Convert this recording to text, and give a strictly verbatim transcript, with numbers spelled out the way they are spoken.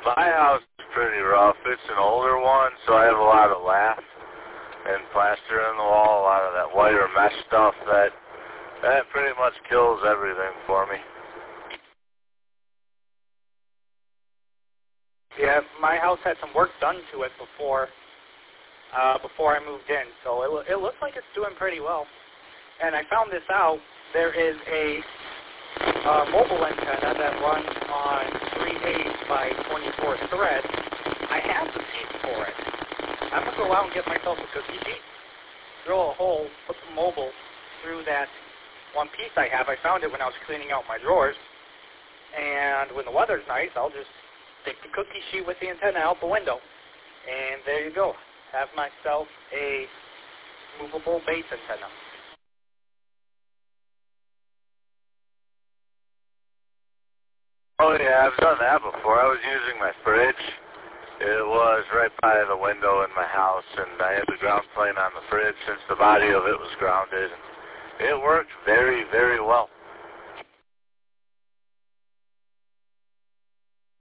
My house is pretty rough. It's an older one, so I have a lot of lath and plaster in the wall, a lot of that wire mesh stuff that that pretty much kills everything for me. Yeah, my house had some work done to it before uh, before I moved in, so it, it looks like it's doing pretty well. And I found this out. There is a uh, mobile antenna that runs on three eight by twenty-four thread. I have the piece for it. I'm going to go out and get myself a cookie sheet, drill a hole, put the mobile through that one piece I have. I found it when I was cleaning out my drawers. And when the weather's nice, I'll just stick the cookie sheet with the antenna out the window. And there you go. Have myself a movable base antenna. Oh yeah, I've done that before. I was using my fridge. It was right by the window in my house, and I had the ground plane on the fridge since the body of it was grounded. It worked very, very well.